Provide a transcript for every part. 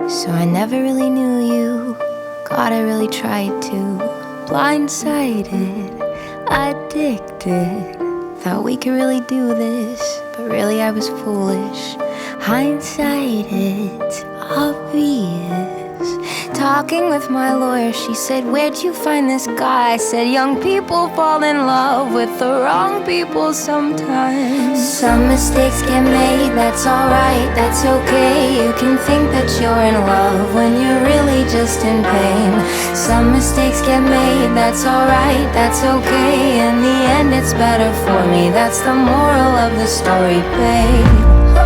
So I never really knew you. God, I really tried to. Blindsided, addicted. Thought we could really do this, but really I was foolish. Hindsight, it's obvious. Talking with my lawyer, she said, where'd you find this guy? I said, young people fall in love with the wrong people sometimes. Some mistakes get made, that's alright, that's okay. You can think that you're in love when you're really just in pain. Some mistakes get made, that's alright, that's okay. In the end it's better for me, that's the moral of the story, babe.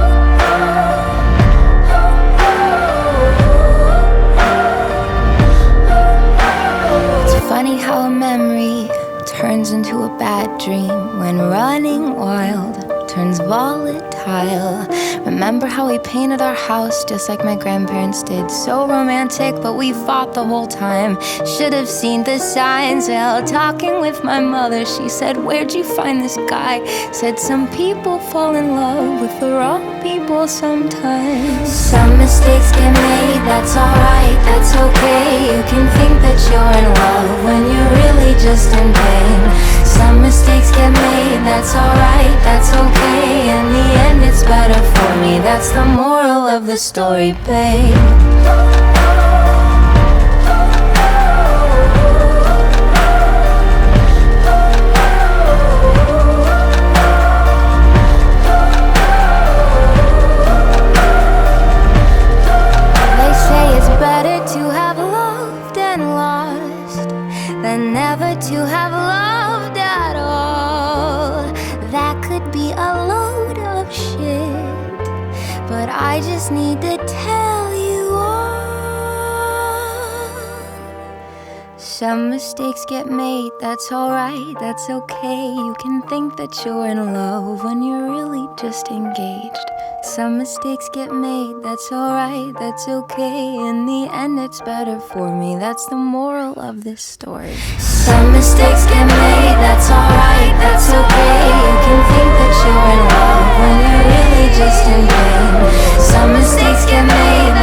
Funny how a memory turns into a bad dream when running wild turns volatile. Remember how we painted our house just like my grandparents did? So romantic, but we fought the whole time. Should have seen the signs. Well, talking with my mother, she said, where'd you find this guy? Said, some people fall in love with the wrong people sometimes. Some mistakes get made, that's alright, that's okay. You can think that you're in love when you're really just in pain. Some mistakes get made, that's alright, that's okay. In the end it's better for me, that's the moral of the story, babe. Never to have loved at all. That could be a load of shit, but I just need to tell you all. Some mistakes get made, that's alright, that's okay. You can think that you're in love when you're really just engaged. Some mistakes get made, that's alright, that's okay. In the end it's better for me, that's the moral of this story. Some mistakes get made, that's alright, that's okay. You can think that you're in love when you're really just in pain. Some mistakes get made,